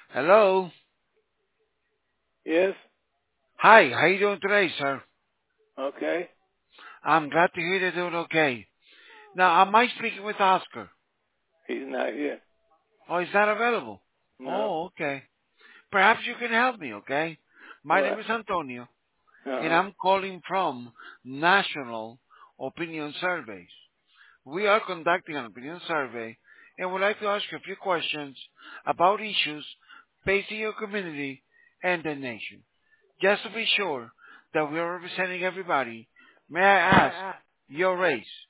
Hello. Yes. Hi, how you doing today, sir? Okay. I'm glad to hear you're doing okay. Now, am I speaking with Oscar? He's not here. Oh, is that available? No. Oh, okay. Perhaps you can help me, okay? My name What? is Antonio, and Uh-huh. I'm calling from National Opinion Surveys. We are conducting an opinion survey, and would like to ask you a few questions about issues facing your community and the nation. Just to be sure that we are representing everybody, may I ask your race?